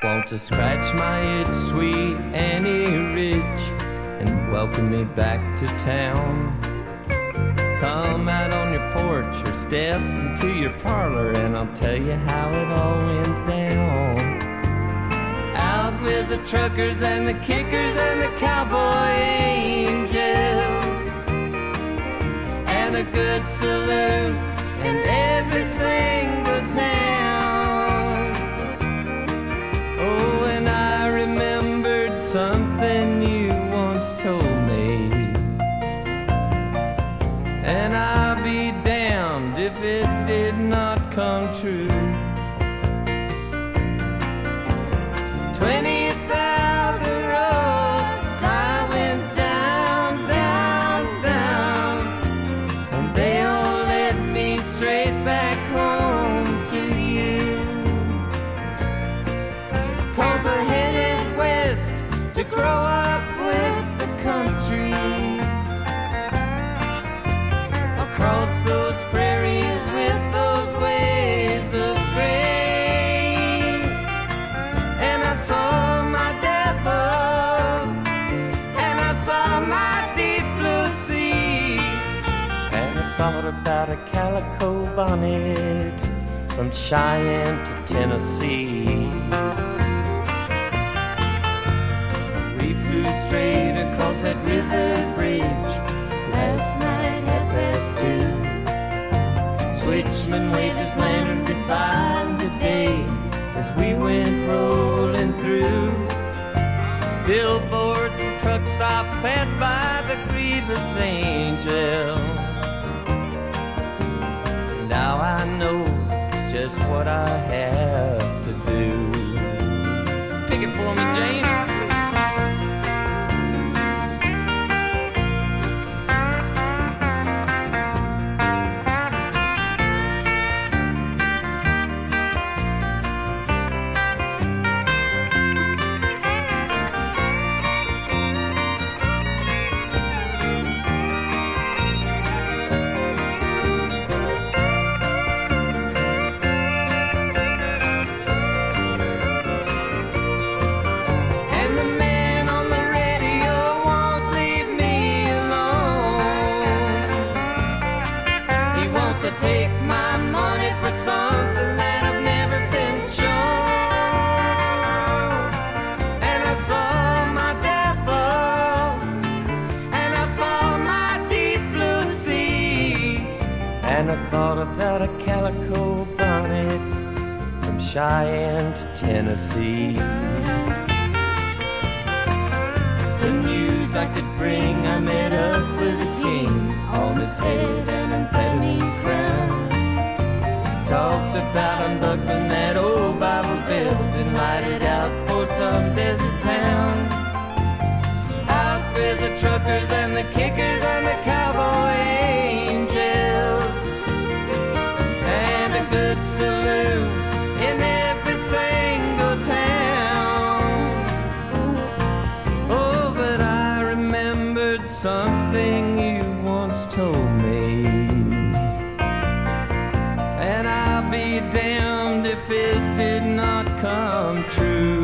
Want to scratch my itch, sweet Annie Ridge, and welcome me back to town. Come out on your porch or step into your parlor, and I'll tell you how it all went down. Out with the truckers and the kickers and the cowboy angels, and a good salute in every single town. Oh, and I remembered something you once told me, and I'll be damned if it did not come true. 20,000 roads I went down, down, down, and they all led me straight back home to you. 'Cause I headed west to grow up with the country, across those prairies with those waves of grain. And I saw my devil, and I saw my deep blue sea, and I thought about a calico bonnet from Cheyenne to Tennessee. We flew straight across that river bridge last night, 2:30. Switchman waved his lantern goodbye today as we went rolling through. Billboards and truck stops passed by the grievous angel. Now I know just what I have to do. Pick it for me, Jane. Take my money for something that I've never been shown. And I saw my devil, and I saw my deep blue sea, and I thought about a calico bonnet from Cheyenne to Tennessee. The news I could bring, I met up with a king on his head and amphetamine crown. Talked about unbuckling that old Bible belt and light it out for some desert town. Out with the truckers and the kickers and the cowboy angels, and a good salute in every single town. Oh, but I remembered something you once told me, and I'll be damned if it did not come true.